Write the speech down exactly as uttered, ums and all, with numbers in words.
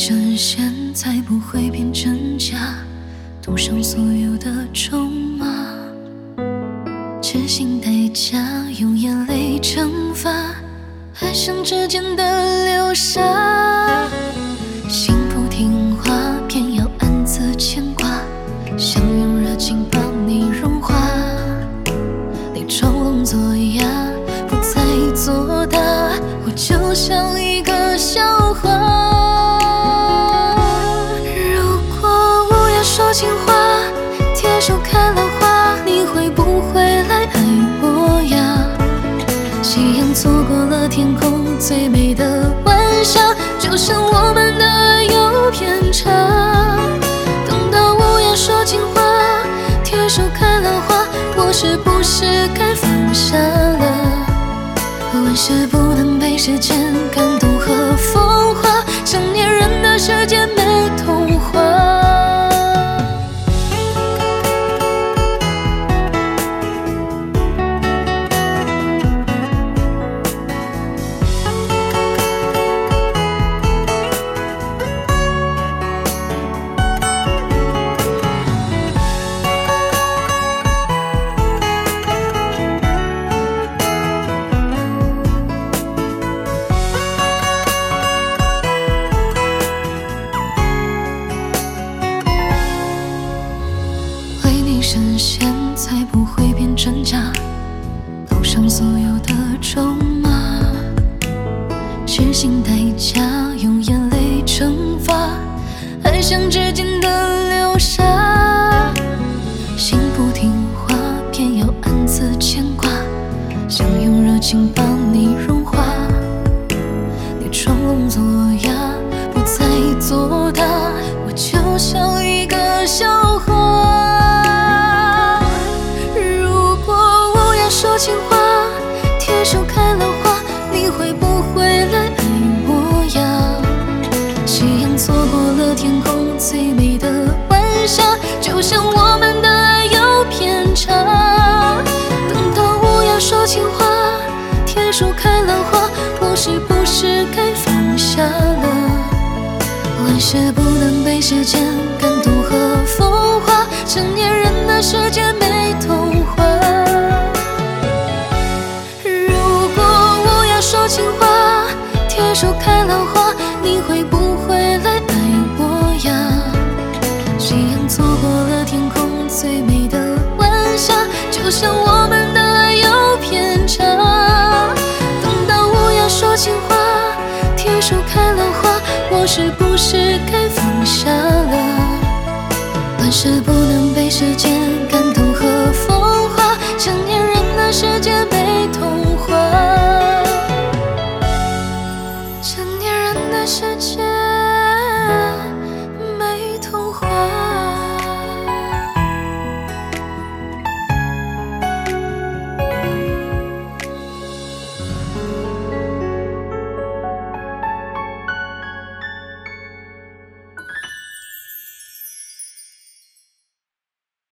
深陷才不会变真假，赌上所有的筹码，痴心代价，用眼泪惩罚爱上指尖的流沙。心不听话，偏要暗自牵挂，想用热情帮你融化。你装聋作哑，不再作答，我就像一个笑话。如果无言说情话，铁树开了花，你会不会来爱我呀？夕阳错过了天空最美的晚霞，就像我们的爱有偏差。等到无言说情话，铁树开了花，我是不是该放下了？万事不能被时间感动和风化，成年人的世界没童话。深陷才不会变真假，赌上所有的筹码，痴心代价，用眼泪惩罚爱像指尖的流沙。心不听话，偏要暗自牵挂，想用热情帮你融化。你装聋作哑，不再作答，我就像一个笑话。说情话，铁树开了花，你会不会来爱我呀？夕阳错过了天空最美的晚霞，就像我们的爱有偏差。等到无言说情话，铁树开了花，我是不是该放下了？万事不能被时间感动和风化，成年人的世界没童话。说情话，铁树开了花，你会不会来爱我呀？夕阳错过了天空最美的晚霞，就像我们的爱有偏差。等到无言说情话，铁树开了花，我是不是该放下了？万事不